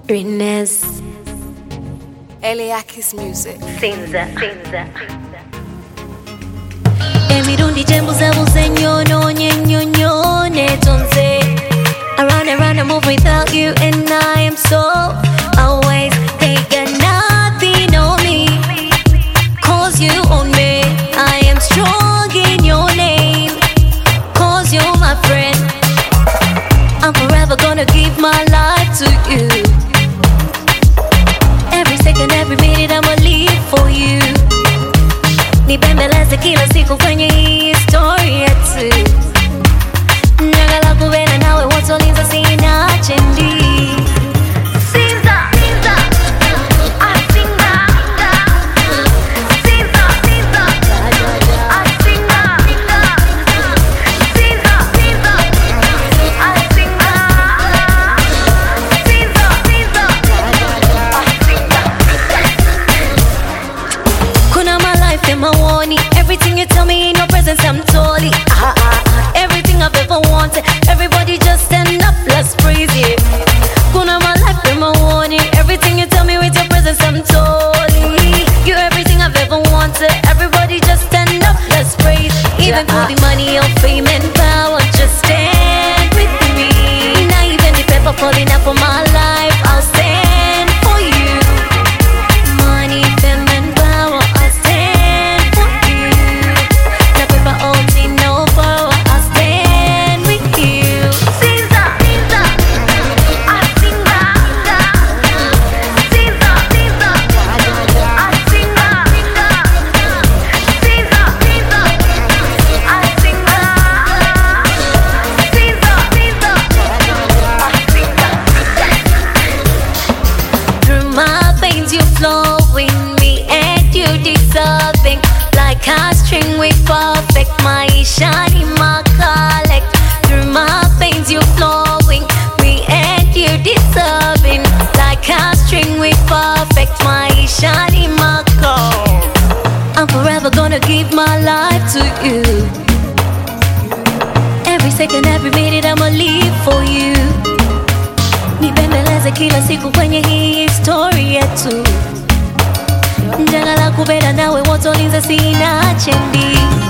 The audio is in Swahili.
Ines Eliakis Music. Sinza Emirundi jembuza buzenyono nyenyonyo netonze I move without you and I am so always they got nothing on me cause you own me I am strong in your name cause you're my friend I'm forever gonna give my life to you every second every minute I'ma live for you nibembeleze kila siku kwenye hii story yetu Nyagala kubena nawe wotolinza sina chendi Sinza I singa Sinza I singa Sinza I singa Sinza Kuna my life in my warning everything you tell me in your presence I'm totally everything I've ever wanted everybody just stand up let's praise it Kuna my life in my warning everything you tell me with your presence I'm totally you're everything I've ever wanted everybody just stand up let's praise even for the money or fame and power just stand with me not even the paper falling out for my life I'll stand for you money fame and power I'll stand for you no paper only no power I'll stand with you Sinza I singa Sinza I singa Sinza I singa Through my veins you flowing me and you deserving like a string we perfect my shiny my collect through my veins you flowing me and you deserving like a string we perfect my shiny my call I'm forever gonna give my life to you every second every minute I'ma live for you nibembeleze kila siku kwenye hii story yetu Njagala kubena nawe wotolinza sina chendi